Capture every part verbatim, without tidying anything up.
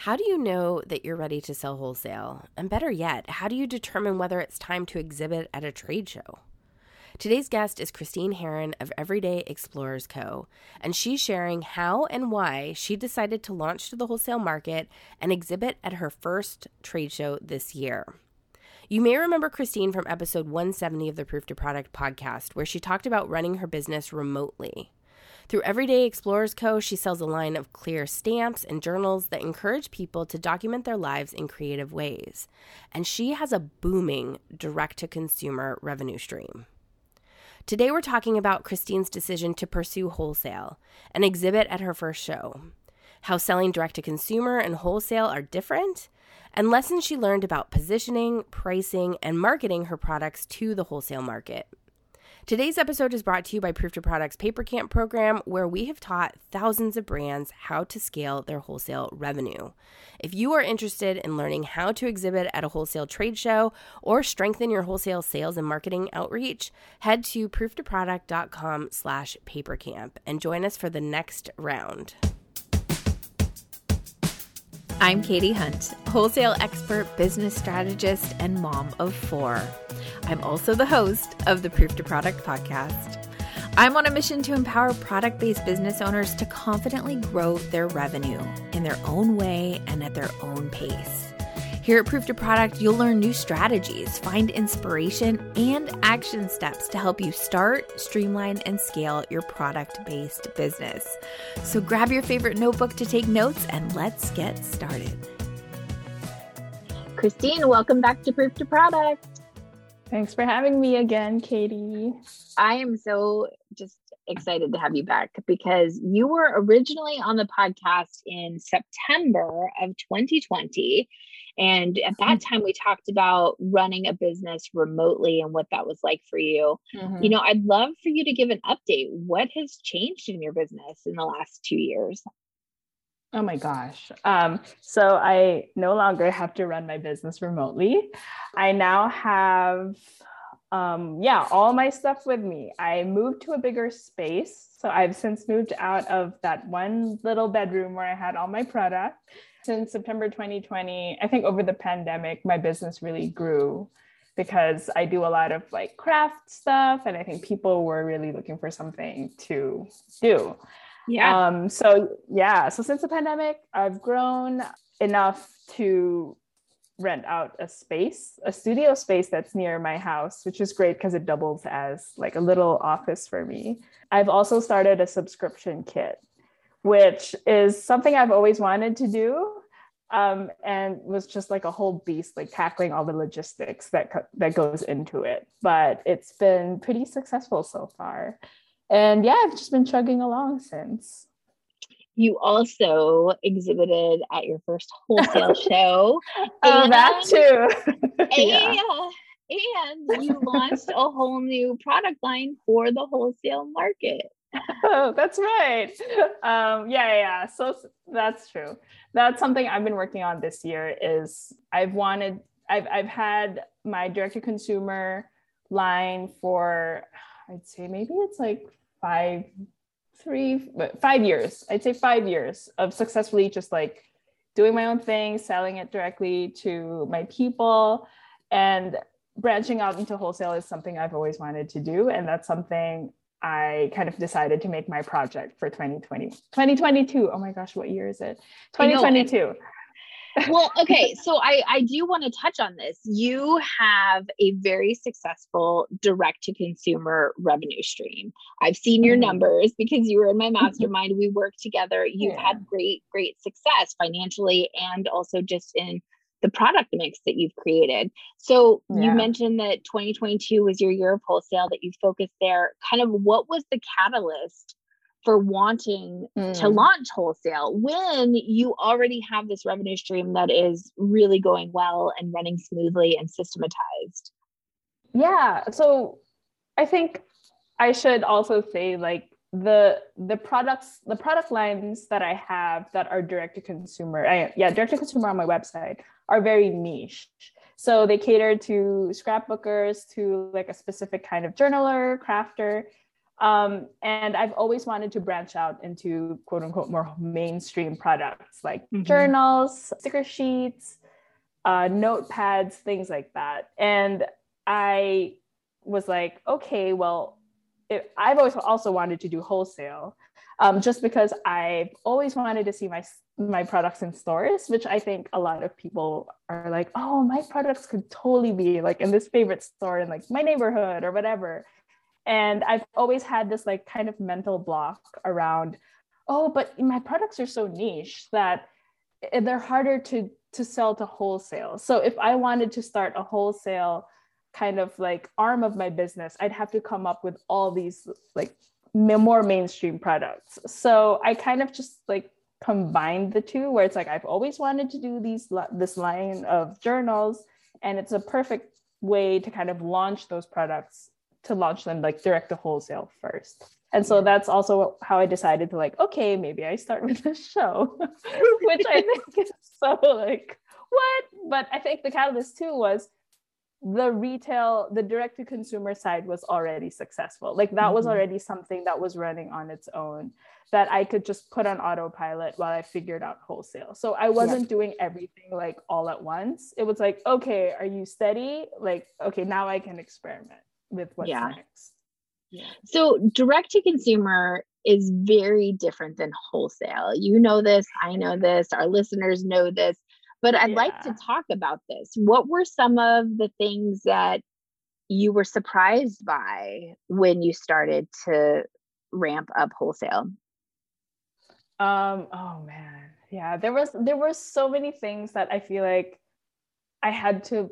How do you know that you're ready to sell wholesale? And better yet, how do you determine whether it's time to exhibit at a trade show? Today's guest is Christine Herron of Everyday Explorers Co., and she's sharing how and why she decided to launch to the wholesale market and exhibit at her first trade show this year. You may remember Christine from episode one seventy of the Proof to Product podcast, where she talked about running her business remotely. Through Everyday Explorers Co., she sells a line of clear stamps and journals that encourage people to document their lives in creative ways. And she has a booming direct-to-consumer revenue stream. Today we're talking about Christine's decision to pursue wholesale and exhibit at her first show, how selling direct-to-consumer and wholesale are different, and lessons she learned about positioning, pricing, and marketing her products to the wholesale market. Today's episode is brought to you by Proof to Product's Paper Camp program, where we have taught thousands of brands how to scale their wholesale revenue. If you are interested in learning how to exhibit at a wholesale trade show or strengthen your wholesale sales and marketing outreach, head to prooftoproduct.com slash papercamp and join us for the next round. I'm Katie Hunt, wholesale expert, business strategist, and mom of four. I'm also the host of the Proof to Product podcast. I'm on a mission to empower product-based business owners to confidently grow their revenue in their own way and at their own pace. Here at Proof to Product, you'll learn new strategies, find inspiration, and action steps to help you start, streamline, and scale your product-based business. So grab your favorite notebook to take notes and let's get started. Christine, welcome back to Proof to Product. Thanks for having me again, Katie. I am so just excited to have you back because you were originally on the podcast in September of twenty twenty. And at that time, we talked about running a business remotely and what that was like for you. Mm-hmm. You know, I'd love for you to give an update. What has changed in your business in the last two years? Oh my gosh. Um, so I no longer have to run my business remotely. I now have, um, yeah, all my stuff with me. I moved to a bigger space. So I've since moved out of that one little bedroom where I had all my product. Since September twenty twenty, I think over the pandemic, my business really grew because I do a lot of like craft stuff. And I think people were really looking for something to do. Yeah. Um, so yeah, so since the pandemic, I've grown enough to rent out a space, a studio space that's near my house, which is great because it doubles as like a little office for me. I've also started a subscription kit, which is something I've always wanted to do. Um, and was just like a whole beast, like tackling all the logistics that, co- that goes into it. But it's been pretty successful so far. And yeah, I've just been chugging along since. You also exhibited at your first wholesale show. Oh, and, that too. yeah. and, and you launched a whole new product line for the wholesale market. Oh, that's right. Um, yeah, yeah. So that's true. That's something I've been working on this year is I've wanted, I've, I've had my direct to consumer line for, I'd say maybe it's like five, three, five years. I'd say five years of successfully just like doing my own thing, selling it directly to my people, and branching out into wholesale is something I've always wanted to do. And that's something I kind of decided to make my project for twenty twenty, twenty twenty-two. Oh my gosh, what year is it? twenty twenty-two. Well, okay. So I, I do want to touch on this. You have a very successful direct to consumer revenue stream. I've seen your mm-hmm. numbers because you were in my mastermind. We worked together. You've yeah. had great, great success financially and also just in the product mix that you've created. So yeah. you mentioned that twenty twenty-two was your year of wholesale, that you focused there. Kind of what was the catalyst for wanting mm. to launch wholesale when you already have this revenue stream that is really going well and running smoothly and systematized? Yeah. So I think I should also say like the the products, the product lines that I have that are direct to consumer, I, yeah, direct to consumer on my website are very niche. So they cater to scrapbookers, to like a specific kind of journaler, crafter. Um, and I've always wanted to branch out into quote unquote more mainstream products like mm-hmm. journals, sticker sheets, uh, notepads, things like that. And I was like, okay, well, it, I've always also wanted to do wholesale, um, just because I've always wanted to see my my products in stores, which I think a lot of people are like, oh, my products could totally be like in this favorite store in like my neighborhood or whatever. And I've always had this like kind of mental block around, oh, but my products are so niche that they're harder to to sell to wholesale. So if I wanted to start a wholesale kind of like arm of my business, I'd have to come up with all these like more mainstream products. So I kind of just like combined the two, where it's like I've always wanted to do these this line of journals, and it's a perfect way to kind of launch those products, to launch them like direct to wholesale first. And so that's also how I decided to like, okay, maybe I start with this show, which I think is so like, what? But I think the catalyst too was the retail, the direct to consumer side was already successful. Like that mm-hmm. was already something that was running on its own, that I could just put on autopilot while I figured out wholesale. So I wasn't yeah. doing everything like all at once. It was like, okay, are you steady? Like, okay, now I can experiment with what's yeah. next. Yeah. So direct to consumer is very different than wholesale. You know this, I know this, our listeners know this, but I'd yeah. like to talk about this. What were some of the things that you were surprised by when you started to ramp up wholesale? Um, oh man. Yeah, there was there were so many things that I feel like I had to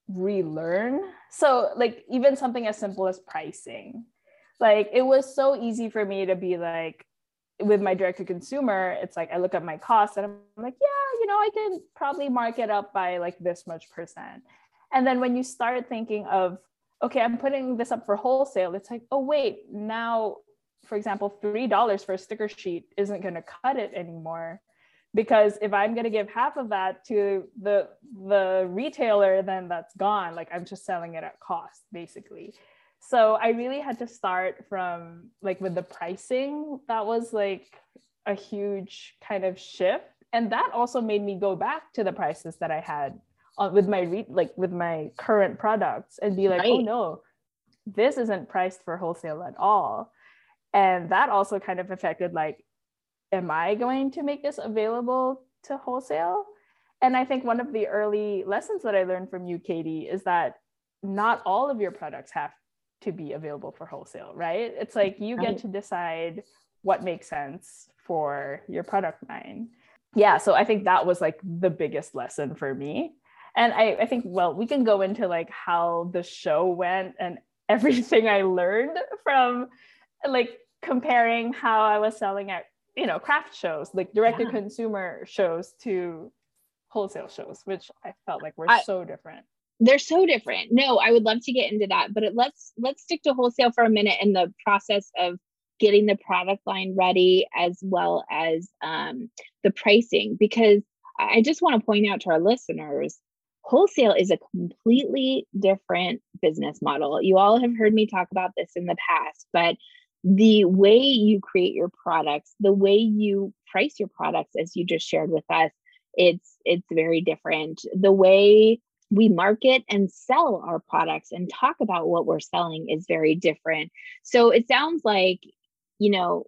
relearn. So like even something as simple as pricing. Like it was so easy for me to be like, with my direct to consumer, it's like I look at my costs and I'm like, yeah, you know, I can probably mark it up by like this much percent. And then when you start thinking of, okay, I'm putting this up for wholesale, it's like, oh wait, now, for example, three dollars for a sticker sheet isn't going to cut it anymore. Because if I'm going to give half of that to the the retailer, then that's gone. Like I'm just selling it at cost, basically. So I really had to start from like with the pricing. That was like a huge kind of shift. And that also made me go back to the prices that I had uh, with my re- like with my current products and be like, right. oh no, this isn't priced for wholesale at all. And that also kind of affected like, am I going to make this available to wholesale? And I think one of the early lessons that I learned from you, Katie, is that not all of your products have to be available for wholesale, right? It's like you get to decide what makes sense for your product line. Yeah, so I think that was like the biggest lesson for me. And I, I think, well, we can go into like how the show went and everything I learned from like comparing how I was selling at, you know, craft shows, like direct to yeah. consumer shows to wholesale shows, which I felt like were I, so different. They're so different. No, I would love to get into that, but it, let's let's stick to wholesale for a minute and the process of getting the product line ready, as well as um, the pricing, because I just want to point out to our listeners, wholesale is a completely different business model. You all have heard me talk about this in the past, but the way you create your products, the way you price your products, as you just shared with us, it's it's very different. The way we market and sell our products and talk about what we're selling is very different. So it sounds like, you know,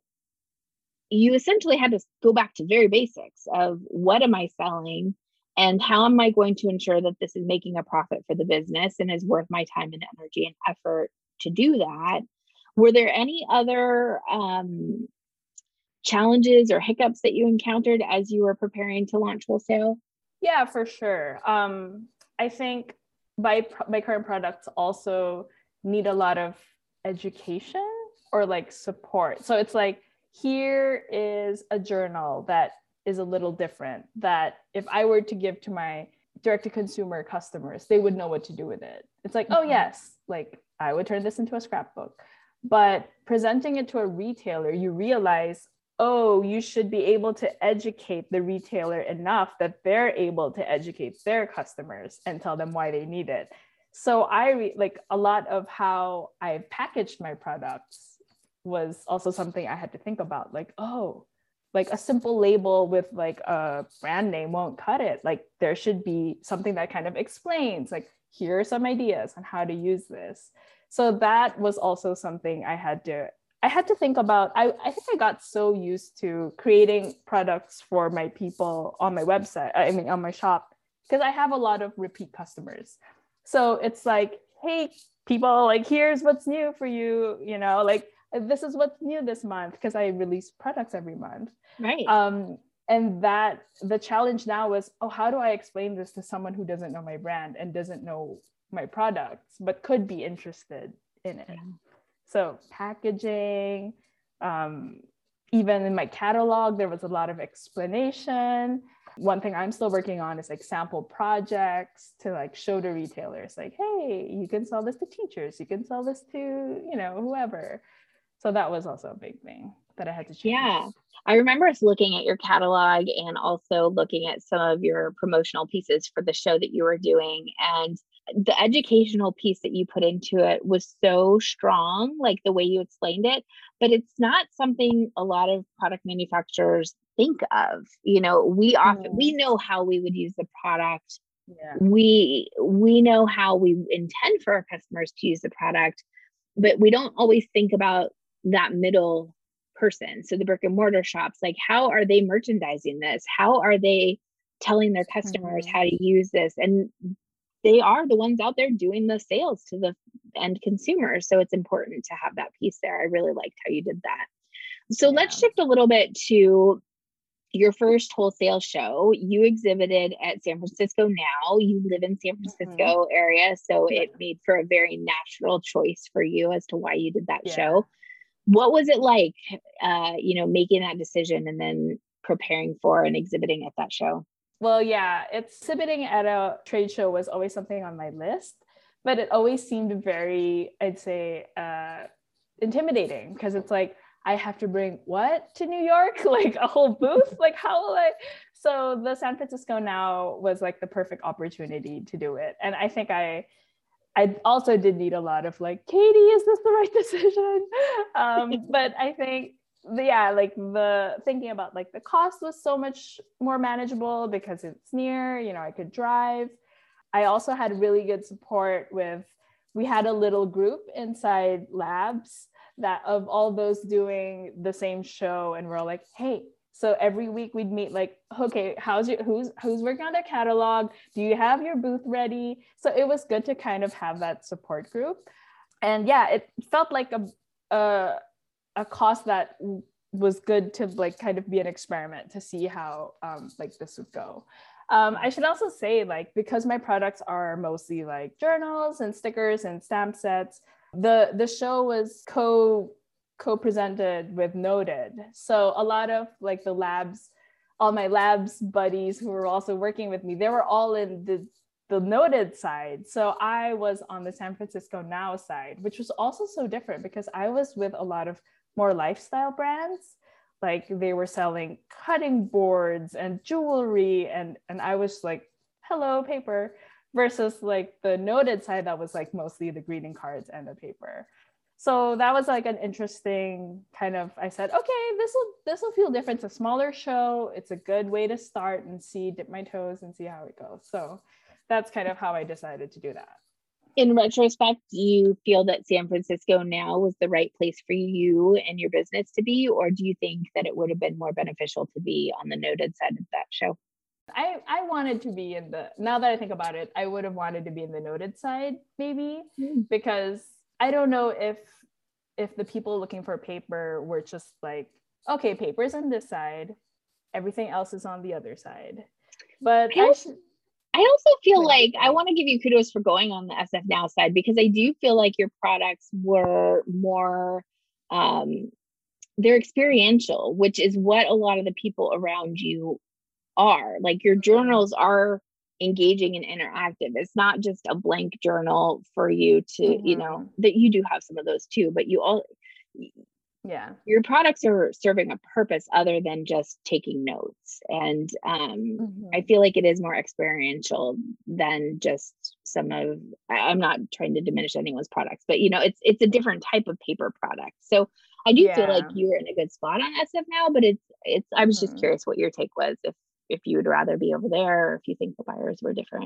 you essentially had to go back to very basics of what am I selling and how am I going to ensure that this is making a profit for the business and is worth my time and energy and effort to do that. Were there any other um, challenges or hiccups that you encountered as you were preparing to launch wholesale? Yeah, for sure. Um, I think my, my current products also need a lot of education or like support. So it's like, here is a journal that is a little different, that if I were to give to my direct to consumer customers, they would know what to do with it. It's like, mm-hmm. oh yes, like I would turn this into a scrapbook. But presenting it to a retailer, you realize, oh, you should be able to educate the retailer enough that they're able to educate their customers and tell them why they need it. So I re- like a lot of how I've packaged my products was also something I had to think about. Like, oh, like a simple label with like a brand name won't cut it. Like there should be something that kind of explains, like, here are some ideas on how to use this. So that was also something I had to, I had to think about. I, I think I got so used to creating products for my people on my website, I mean, on my shop, because I have a lot of repeat customers. So it's like, hey, people, like, here's what's new for you, you know, like, this is what's new this month, because I release products every month. Right. Um, and that the challenge now was, oh, how do I explain this to someone who doesn't know my brand and doesn't know my products, but could be interested in it? Yeah. So packaging, um, even in my catalog, there was a lot of explanation. One thing I'm still working on is like sample projects to like show to retailers, like, hey, you can sell this to teachers, you can sell this to, you know, whoever. So that was also a big thing that I had to change. Yeah. I remember us looking at your catalog and also looking at some of your promotional pieces for the show that you were doing. And the educational piece that you put into it was so strong, like the way you explained it, but it's not something a lot of product manufacturers think of. You know, we often, mm. we know how we would use the product. Yeah. We, we know how we intend for our customers to use the product, but we don't always think about that middle person. So the brick and mortar shops, like, how are they merchandising this? How are they telling their customers mm-hmm. how to use this? And they are the ones out there doing the sales to the end consumers. So it's important to have that piece there. I really liked how you did that. So yeah. Let's shift a little bit to your first wholesale show. You exhibited at San Francisco Now. You live in San Francisco mm-hmm. area. So yeah. It made for a very natural choice for you as to why you did that yeah. show. What was it like, uh, you know, making that decision and then preparing for and exhibiting at that show? Well, yeah, exhibiting at a trade show was always something on my list, but it always seemed very, I'd say, uh, intimidating, because it's like, I have to bring what to New York? Like a whole booth? Like, how will I? So the San Francisco Now was like the perfect opportunity to do it. And I think I, I also did need a lot of like, Katie, is this the right decision? Um, but I think, the, yeah, like the thinking about like the cost was so much more manageable because it's near, you know, I could drive. I also had really good support with, we had a little group inside Labs that of all those doing the same show. And we're all like, hey, so every week we'd meet like, okay, how's your, who's, who's working on the catalog? Do you have your booth ready? So it was good to kind of have that support group. And yeah, it felt like a, a, a cost that was good to like kind of be an experiment to see how um, like this would go. Um, I should also say, like, because my products are mostly like journals and stickers and stamp sets, the, the show was co co-presented with Noted. So a lot of like the labs, all my labs buddies who were also working with me, they were all in the, the Noted side. So I was on the San Francisco Now side, which was also so different because I was with a lot of more lifestyle brands. Like they were selling cutting boards and jewelry. And, and I was like, hello, paper, versus like the Noted side that was like mostly the greeting cards and the paper. So that was like an interesting kind of, I said, okay, this will this will feel different. It's a smaller show. It's a good way to start and see, dip my toes and see how it goes. So that's kind of how I decided to do that. In retrospect, do you feel that San Francisco Now was the right place for you and your business to be? Or do you think that it would have been more beneficial to be on the Noted side of that show? I, I wanted to be in the, now that I think about it, I would have wanted to be in the Noted side maybe, mm. because I don't know if if the people looking for paper were just like, okay, paper's on this side, everything else is on the other side. But I, also, I, sh- I also feel like I want to give you kudos for going on the S F Now side, because I do feel like your products were more, um, they're experiential, which is what a lot of the people around you are. Like your journals are engaging and interactive. It's not just a blank journal for you to, mm-hmm. you know, that you do have some of those too, but you all, yeah, your products are serving a purpose other than just taking notes. And um, mm-hmm. I feel like it is more experiential than just some of, I'm not trying to diminish anyone's products, but you know, it's, it's a different type of paper product. So I do feel like Yeah. you're in a good spot on S F now, but it's, it's, I was just Mhm. curious what your take was, if, if you would rather be over there or if you think the buyers were different.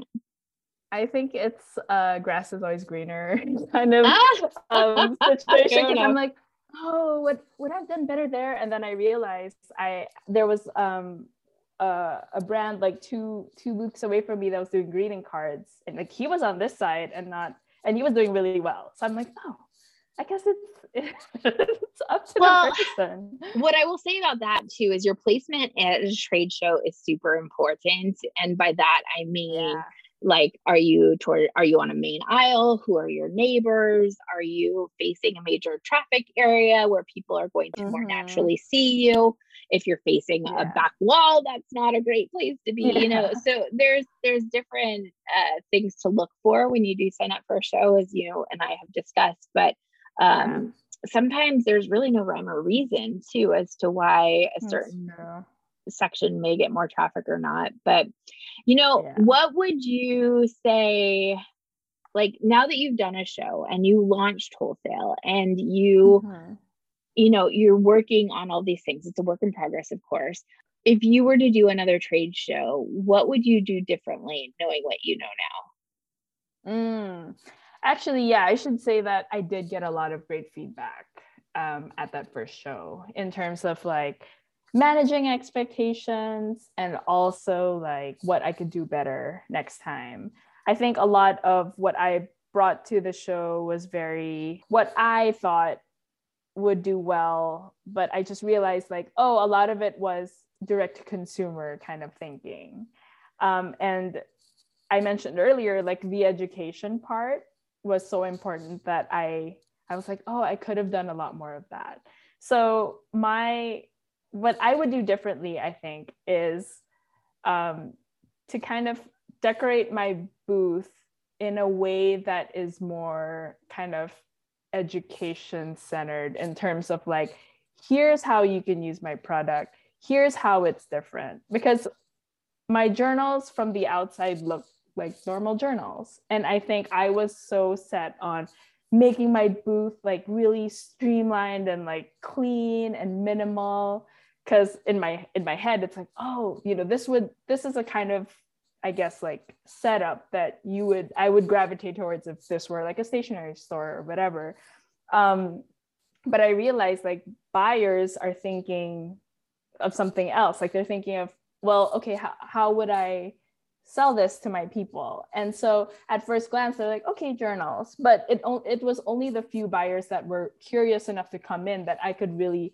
I think it's uh grass is always greener kind of Ah, um situation, fair because I'm enough. like, oh, what would I've done better there? And then I realized I there was um uh, a brand like two two booths away from me that was doing greeting cards, and like he was on this side and not, and he was doing really well. So I'm like, oh, I guess it's it's up to Well, the person. what I will say about that too is your placement at a trade show is super important. And by that, I mean, Yeah. like, are you toward, are you on a main aisle? Who are your neighbors? Are you facing a major traffic area where people are going to more Mhm. naturally see you? If you're facing a Yeah. back wall, that's not a great place to be, you know? Yeah. So there's, there's different uh, things to look for when you do sign up for a show, as you and I have discussed, but um, Yeah. sometimes there's really no rhyme or reason too as to why a That's certain true. section may get more traffic or not. But you know, Yeah. what would you say, like, now that you've done a show and you launched wholesale and you Mhm. you know, you're working on all these things, it's a work in progress, of course. If you were to do another trade show, what would you do differently knowing what you know now? Mm. Actually, yeah, I should say that I did get a lot of great feedback um, at that first show in terms of like managing expectations and also like what I could do better next time. I think a lot of what I brought to the show was very what I thought would do well, but I just realized like, oh, a lot of it was direct to consumer kind of thinking. Um, and I mentioned earlier, like the education part was so important that I I was like, oh, I could have done a lot more of that. So my what I would do differently, I think, is um, to kind of decorate my booth in a way that is more kind of education centered in terms of like, here's how you can use my product, here's how it's different, because my journals from the outside look like normal journals. And I think I was so set on making my booth like really streamlined and like clean and minimal. Cause in my in my head, it's like, oh, you know, this would this is a kind of, I guess, like setup that you would I would gravitate towards if this were like a stationery store or whatever. Um, but I realized like buyers are thinking of something else. Like they're thinking of, well, okay, how, how would I sell this to my people? And so at first glance, they're like, okay, journals. But it, it was only the few buyers that were curious enough to come in that I could really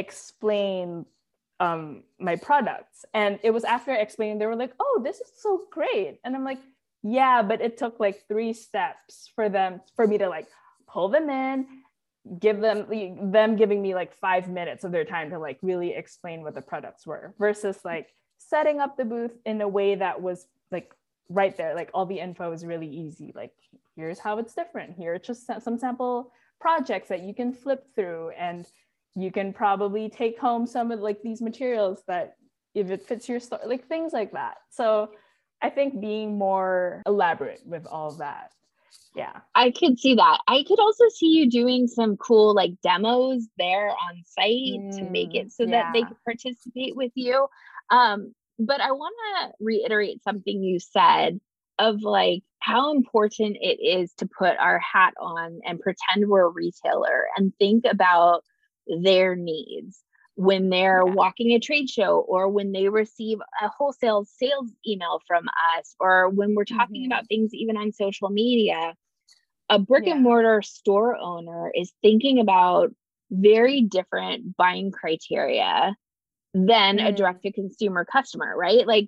explain um, my products. And it was after explaining, they were like, oh, this is so great. And I'm like, yeah, but it took like three steps for them, for me to like pull them in, give them them giving me like five minutes of their time to like really explain what the products were, versus like setting up the booth in a way that was like right there, like all the info was really easy, like here's how it's different, here it's just some sample projects that you can flip through, and you can probably take home some of like these materials that if it fits your store, like things like that. So I think being more elaborate with all of that. Yeah, I could see that. I could also see you doing some cool like demos there on site mm, to make it so that they yeah. could participate with you. Um, but I want to reiterate something you said of like how important it is to put our hat on and pretend we're a retailer and think about their needs when they're Yeah. walking a trade show, or when they receive a wholesale sales email from us, or when we're talking Mm-hmm. about things even on social media. A brick and Yeah. mortar store owner is thinking about very different buying criteria than a Mm, direct to consumer customer, right? Like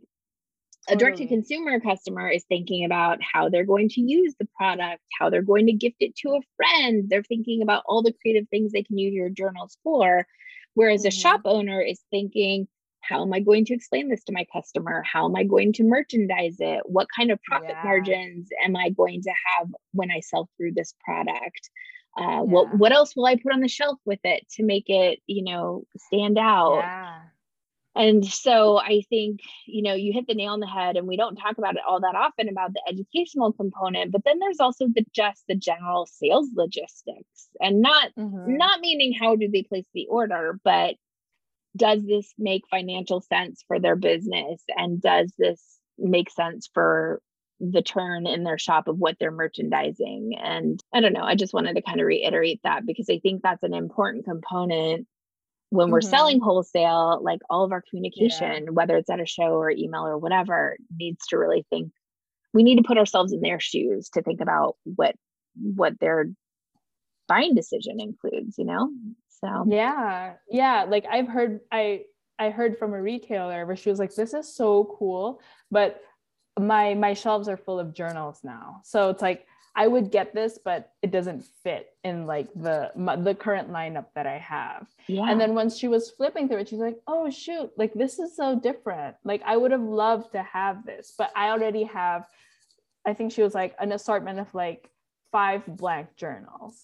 a direct to totally. consumer customer is thinking about how they're going to use the product, how they're going to gift it to a friend. They're thinking about all the creative things they can use your journals for. Whereas a shop Mm-hmm. owner is thinking, how am I going to explain this to my customer? How am I going to merchandise it? What kind of profit Yeah. margins am I going to have when I sell through this product? Uh, Yeah. what what else will I put on the shelf with it to make it, you know, stand out? Yeah. And so I think, you know, you hit the nail on the head, and we don't talk about it all that often about the educational component, but then there's also the just the general sales logistics, and not Mm-hmm. not meaning how do they place the order, but does this make financial sense for their business? And does this make sense for the turn in their shop of what they're merchandising? And I don't know, I just wanted to kind of reiterate that, because I think that's an important component when we're Mm-hmm. selling wholesale. Like, all of our communication, Yeah. whether it's at a show or email or whatever, needs to really think, we need to put ourselves in their shoes to think about what what their buying decision includes, you know? So Yeah. Yeah. Like I've heard, I, I heard from a retailer where she was like, this is so cool, but my, my shelves are full of journals now. So it's like, I would get this, but it doesn't fit in like the, my, the current lineup that I have. yeah. And then once she was flipping through it, she's like, oh shoot, like this is so different. Like I would have loved to have this, but I already have, I think she was like an assortment of like five blank journals.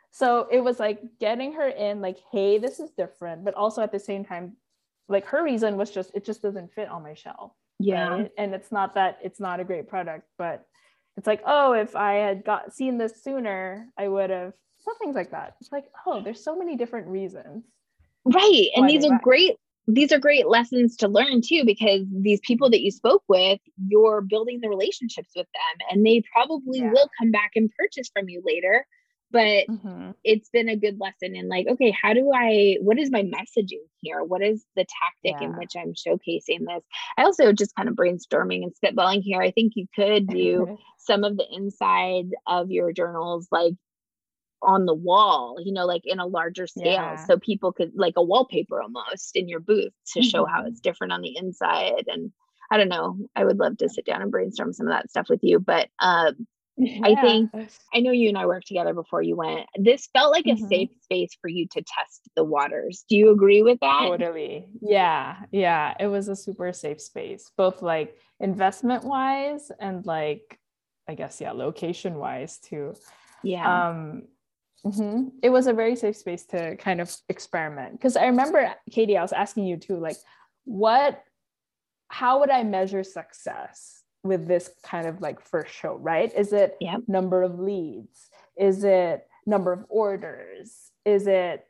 So it was like getting her in like, hey, this is different. But also at the same time, like her reason was just, it just doesn't fit on my shelf. Yeah. Right? And it's not that it's not a great product, but it's like, oh, if I had got seen this sooner, I would have, some things like that. It's like, oh, there's so many different reasons. Right. And why these they are buy. great. These are great lessons to learn too, because these people that you spoke with, you're building the relationships with them, and they probably Yeah. will come back and purchase from you later. But Mm-hmm. it's been a good lesson in like, okay, how do I, what is my messaging here? What is the tactic in Yeah. which I'm showcasing this? I also just kind of brainstorming and spitballing here. I think you could do some of the inside of your journals, like on the wall, you know, like in a larger scale. Yeah. So people could, like a wallpaper almost in your booth, to show how Mhm. it's different on the inside. And I don't know, I would love to sit down and brainstorm some of that stuff with you. But um, I Yeah. think, I know you and I worked together before you went. This felt like a Mhm. safe space for you to test the waters. Do you agree with that? Totally. Yeah. Yeah. It was a super safe space, both like investment wise and like, I guess, yeah, location wise too. Yeah. Um, mhm. It was a very safe space to kind of experiment. Because I remember, Katie, I was asking you too, like, what, how would I measure success with this kind of like first show, right? Is it Yep. number of leads? Is it number of orders? Is it,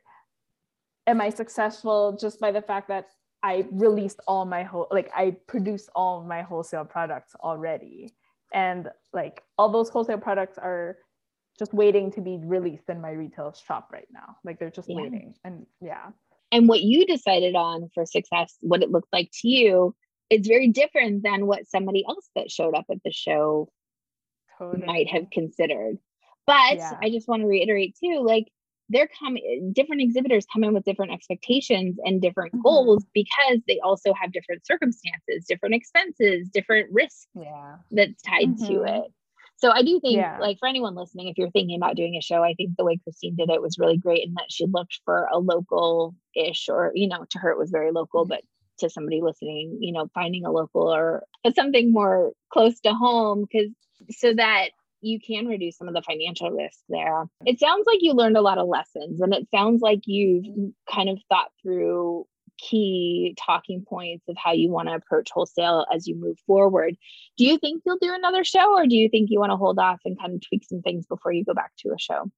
am I successful just by the fact that I released all my whole, like I produced all my wholesale products already? And like all those wholesale products are just waiting to be released in my retail shop right now. Like they're just Yeah. waiting. And yeah. And what you decided on for success, what it looked like to you, it's very different than what somebody else that showed up at the show Totally. might have considered. But Yeah. I just want to reiterate too, like they're coming, different exhibitors come in with different expectations and different Mhm. goals, because they also have different circumstances, different expenses, different risks Yeah. that's tied to Mhm. it. So I do think, Yeah. like, for anyone listening, if you're thinking about doing a show, I think the way Christine did it was really great, in that she looked for a local-ish, or, you know, to her it was very local, but to somebody listening, you know, finding a local or but something more close to home, because so that you can reduce some of the financial risk there. It sounds like you learned a lot of lessons, and it sounds like you've kind of thought through key talking points of how you want to approach wholesale as you move forward. Do you think you'll do another show, or do you think you want to hold off and kind of tweak some things before you go back to a show?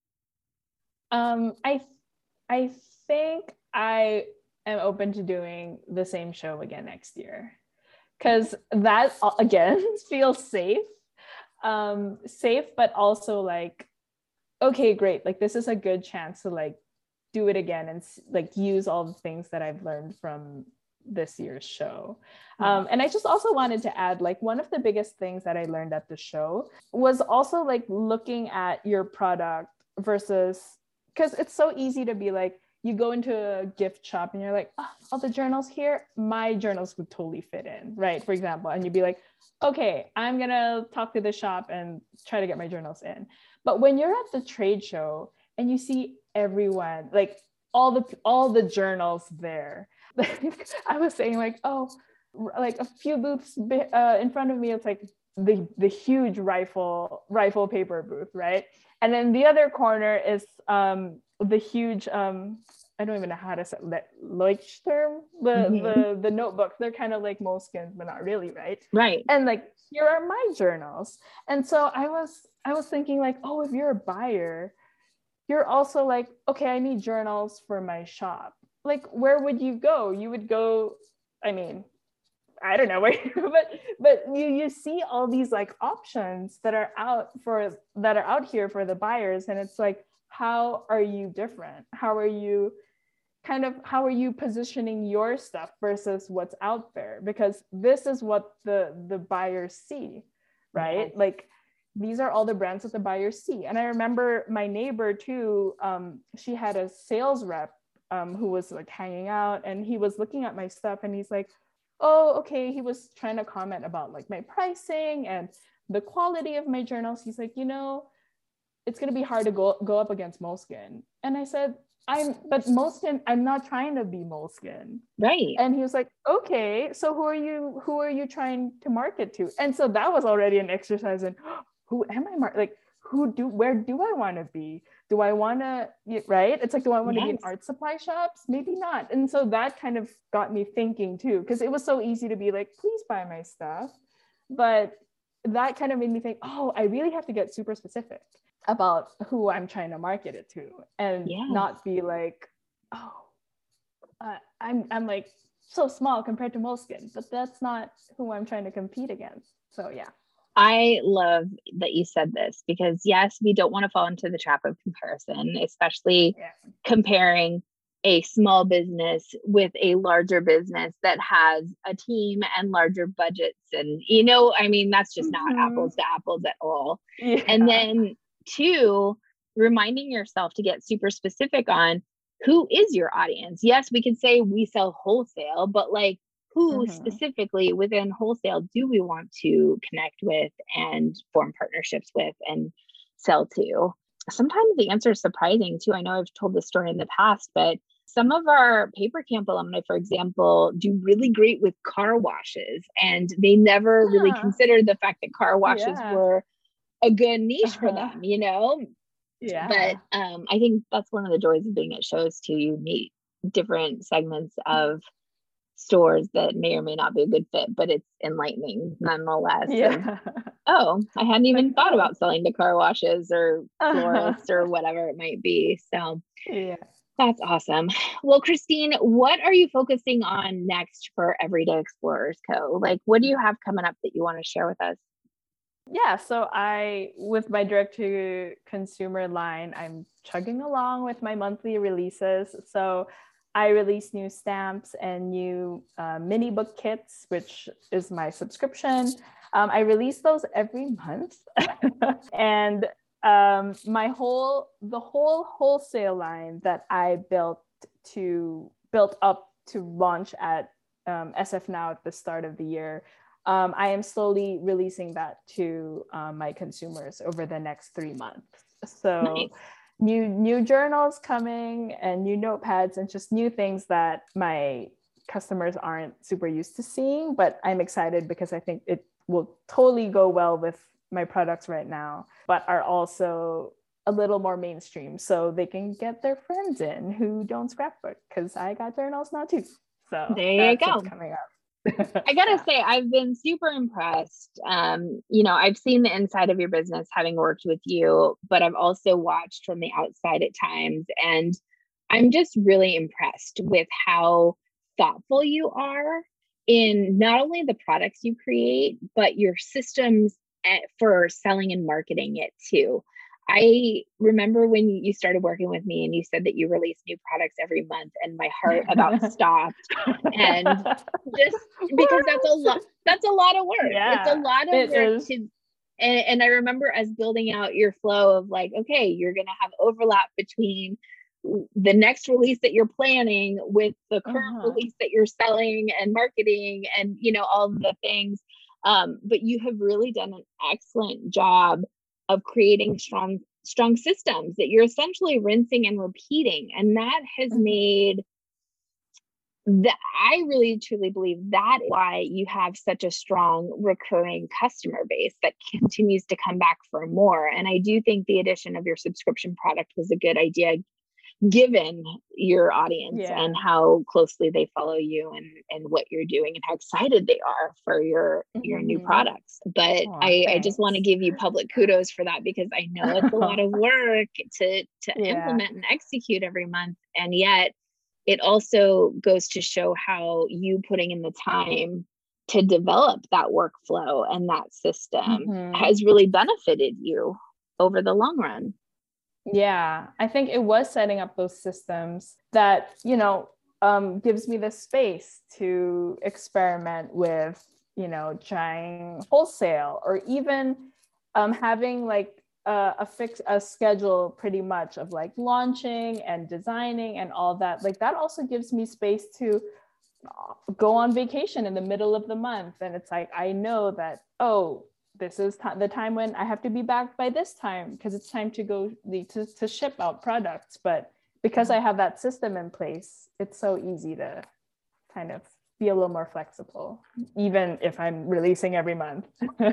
Um, I, I think I am open to doing the same show again next year, because that again feels safe, um, safe, but also like, okay, great. Like this is a good chance to like do it again and like use all the things that I've learned from this year's show. Um, and I just also wanted to add, like, one of the biggest things that I learned at the show was also like looking at your product versus, because it's so easy to be like, you go into a gift shop and you're like, oh, all the journals here, my journals would totally fit in, right? For example, and you'd be like, okay, I'm gonna talk to the shop and try to get my journals in. But when you're at the trade show and you see everyone, like all the all the journals there, like I was saying, like, oh, like a few booths uh, in front of me, it's like the the huge rifle rifle paper booth, right? And then the other corner is um, the huge, um, I don't even know how to say that, Leuchtturm, the, mm-hmm. the, the notebooks, they're kind of like Moleskines, but not really, right? Right. And like, here are my journals. And so I was, I was thinking like, oh, if you're a buyer, you're also like, okay, I need journals for my shop. Like, where would you go? You would go, I mean, I don't know where, but but you you see all these like options that are out for that are out here for the buyers, and it's like, how are you different? How are you kind of how are you positioning your stuff versus what's out there? Because this is what the the buyers see, right? Yes. Like, these are all the brands that the buyers see. And I remember my neighbor too. Um, she had a sales rep um, who was like hanging out, and he was looking at my stuff, and he's like, oh, okay. He was trying to comment about like my pricing and the quality of my journals. He's like, you know, it's going to be hard to go, go up against Moleskine. And I said, I'm, but Moleskine, I'm not trying to be Moleskine. Right. And he was like, okay, so who are you, who are you trying to market to? And so that was already an exercise in, oh, who am I, mar- like, who do, where do I want to be? Do I want to, right? It's like, do I want yes. to be in art supply shops? Maybe not. And so that kind of got me thinking too, because it was so easy to be like, please buy my stuff. But that kind of made me think, oh, I really have to get super specific about who I'm trying to market it to, and yeah. not be like, oh, uh, I'm, I'm like so small compared to Moleskine, but that's not who I'm trying to compete against. So yeah. I love that you said this, because yes, we don't want to fall into the trap of comparison, especially yeah. comparing a small business with a larger business that has a team and larger budgets. And, you know, I mean, that's just mm-hmm. not apples to apples at all. Yeah. And then two, reminding yourself to get super specific on who is your audience. Yes, we can say we sell wholesale, but like, who mm-hmm. specifically within wholesale do we want to connect with and form partnerships with and sell to? Sometimes the answer is surprising too. I know I've told this story in the past, but some of our Paper Camp alumni, for example, do really great with car washes, and they never yeah. really considered the fact that car washes yeah. were a good niche uh-huh. for them, you know? Yeah. But um, I think that's one of the joys of being at shows too. You meet different segments of stores that may or may not be a good fit, but it's enlightening nonetheless. Yeah. And, oh, I hadn't even thought about selling to car washes or florists or whatever it might be. So yeah, that's awesome. Well, Christine, what are you focusing on next for Everyday Explorers Co? Like, what do you have coming up that you want to share with us? Yeah, so I, with my direct to consumer line, I'm chugging along with my monthly releases. So I release new stamps and new uh, mini book kits, which is my subscription. Um, I release those every month. And um, my whole, the whole wholesale line that I built to, built up to launch at um, S F Now at the start of the year, um, I am slowly releasing that to um, my consumers over the next three months. So nice. New new journals coming and new notepads and just new things that my customers aren't super used to seeing, but I'm excited because I think it will totally go well with my products right now, but are also a little more mainstream, so they can get their friends in who don't scrapbook, because I got journals now too. So there you go. Coming up. I gotta yeah. say, I've been super impressed. Um, you know, I've seen the inside of your business having worked with you, but I've also watched from the outside at times. And I'm just really impressed with how thoughtful you are in not only the products you create, but your systems at, for selling and marketing it too. I remember when you started working with me and you said that you release new products every month, and my heart about stopped. And just because that's a lot, that's a lot of work. Yeah, it's a lot of work is. to, and, and I remember us building out your flow of like, okay, you're going to have overlap between the next release that you're planning with the current uh-huh. release that you're selling and marketing and, you know, all of the things. Um, but you have really done an excellent job of creating strong, strong systems that you're essentially rinsing and repeating. And that has mm-hmm. made that, I really truly believe that is why you have such a strong recurring customer base that continues to come back for more. And I do think the addition of your subscription product was a good idea, given your audience Yeah. and how closely they follow you and, and what you're doing and how excited they are for your, your new Mhm. products. But Aw, I, I just want to thanks. give you public kudos for that, because I know it's a lot of work to, to Yeah. implement and execute every month. And yet it also goes to show how you putting in the time to develop that workflow and that system Mhm. has really benefited you over the long run. Yeah, I think it was setting up those systems that, you know, um, gives me the space to experiment with, you know, trying wholesale, or even um, having like a, a fix, a schedule pretty much of like launching and designing and all that. Like that also gives me space to go on vacation in the middle of the month. And it's like, I know that, oh, this is t- the time when I have to be back by this time, because it's time to go to, to ship out products. But because I have that system in place, it's so easy to kind of be a little more flexible, even if I'm releasing every month.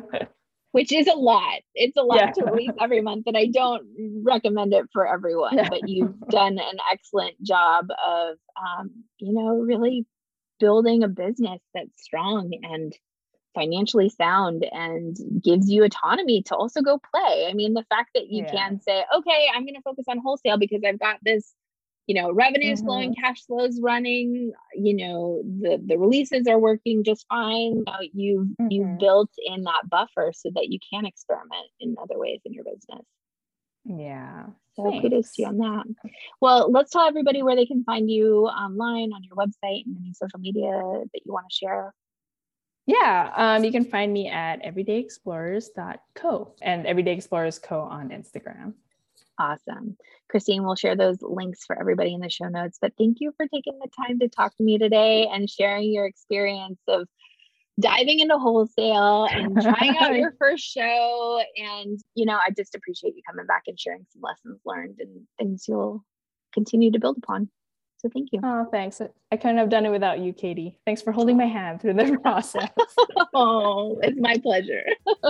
Which is a lot. It's a lot Yeah. to release every month, and I don't recommend it for everyone. Yeah. But you've done an excellent job of, um, you know, really building a business that's strong and financially sound and gives you autonomy to also go play. I mean, the fact that you Yeah. can say, okay, I'm going to focus on wholesale because I've got this, you know, revenues flowing, Mhm. cash flows running, you know, the, the releases are working just fine. Now you've, you've Mhm. built in that buffer so that you can experiment in other ways in your business. Yeah. So Thanks. kudos to you on that. Well, let's tell everybody where they can find you online, on your website, and any social media that you want to share. Yeah, um, you can find me at everyday explorers dot co and Everyday Explorers Co on Instagram. Awesome. Christine will share those links for everybody in the show notes. But thank you for taking the time to talk to me today and sharing your experience of diving into wholesale and trying out your first show. And, you know, I just appreciate you coming back and sharing some lessons learned and things you'll continue to build upon. So thank you. Oh, thanks. I couldn't have done it without you, Katie. Thanks for holding my hand through the process. Oh, it's my pleasure.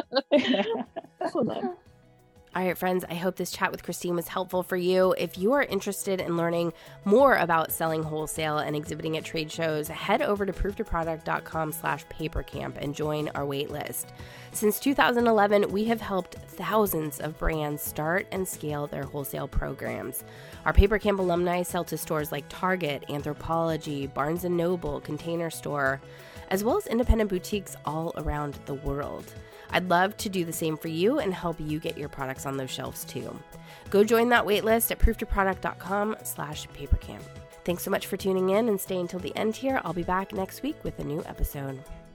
Hold on. All right, friends, I hope this chat with Christine was helpful for you. If you are interested in learning more about selling wholesale and exhibiting at trade shows, head over to proof to product dot com slash papercamp and join our wait list. Since two thousand eleven, we have helped thousands of brands start and scale their wholesale programs. Our Papercamp alumni sell to stores like Target, Anthropologie, Barnes and Noble, Container Store, as well as independent boutiques all around the world. I'd love to do the same for you and help you get your products on those shelves too. Go join that waitlist at proof to product dot com slash papercamp. Thanks so much for tuning in and staying till the end here. I'll be back next week with a new episode.